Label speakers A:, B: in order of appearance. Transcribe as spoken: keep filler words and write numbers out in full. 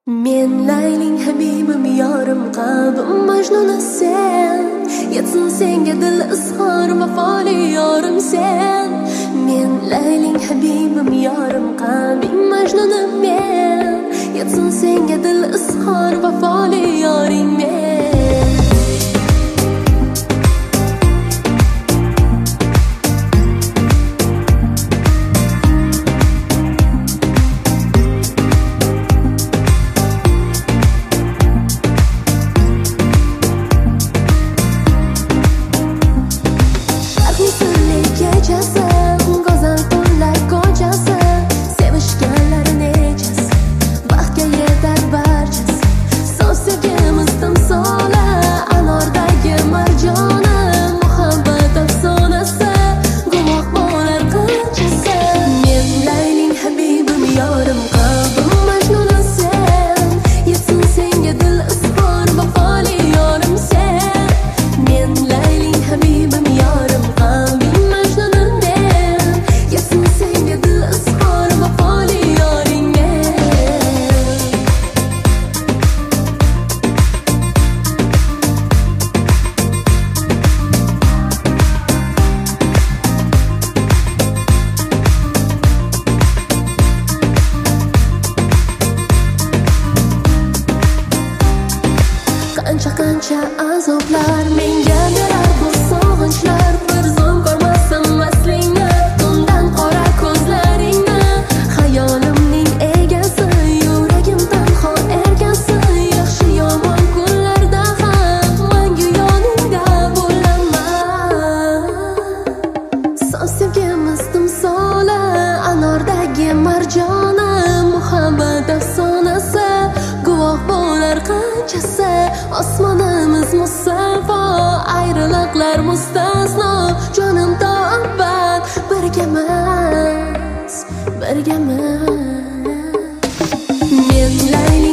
A: Men Layling habibim yorim qalbim majnuni sen yetsin senga dil izhor vafoli yorim sen Men Layling habibim yorim qalbim majnuni men yetsin senga dil izhor vafoli yoring men Qancha qancha azoblar menga berar bu sog'inchlar bir zum ko'rmasam aslingni tundan qora ko'zlaringni xayolimning egasi yuragim tanho ergasi yaxshi yomon kunlarda ham mangu yoningda bo'laman son sevgimiz timsoli anordagi marjoni muhabbat afsonasi guvoh bo'lar qanchasi osmonimiz musaffo ayriliqlar mustasno jonim to abad birgamiz birgamiz Men Layling